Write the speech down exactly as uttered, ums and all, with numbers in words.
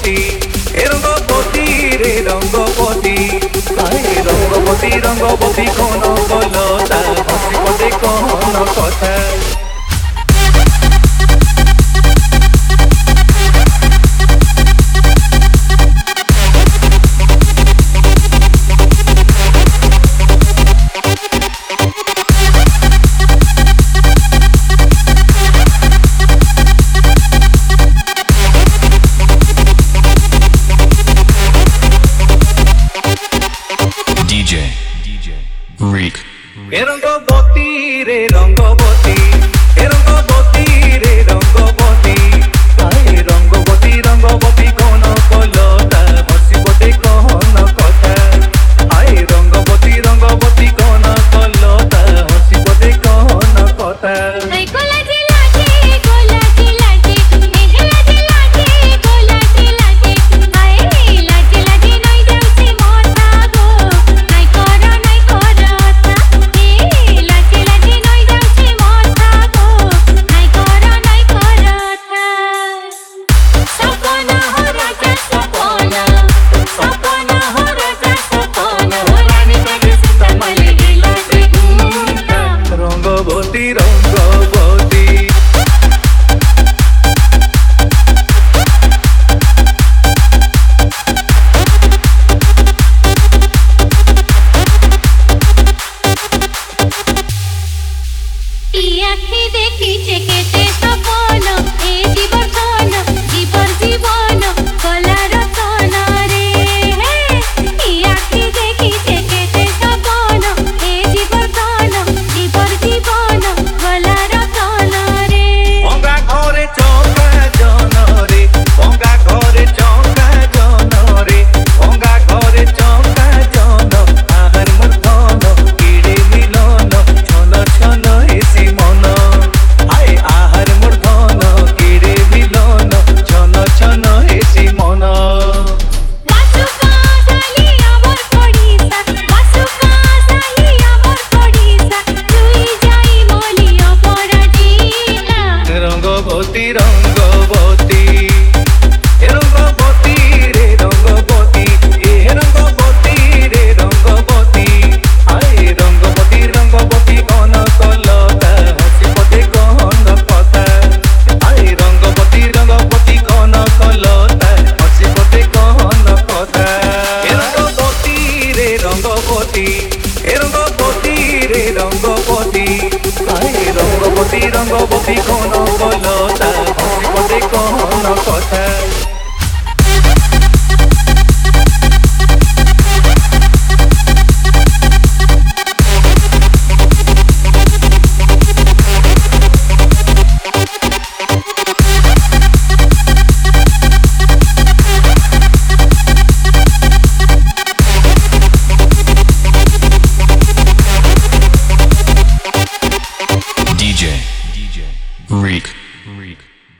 রঙ্গবতী এ রঙ্গবতী রে রঙ্গবতী আয় রঙ্গবতী রঙ্গবতী কোন কলতা হসি পদে কোন কথা Reek. এ রঙ্গবতী রে রঙ্গবতী এ রঙ্গবতী রে রঙ্গবতী আয় রঙ্গবতী রঙ্গবতী কোন কলতা হসি পদে কোন কথা আয় রঙ্গবতী রঙ্গবতী কোন কলতা হসি পদে কোন কথা রঙ্গবতী রঙ্গবতী আখি দেখি চেকে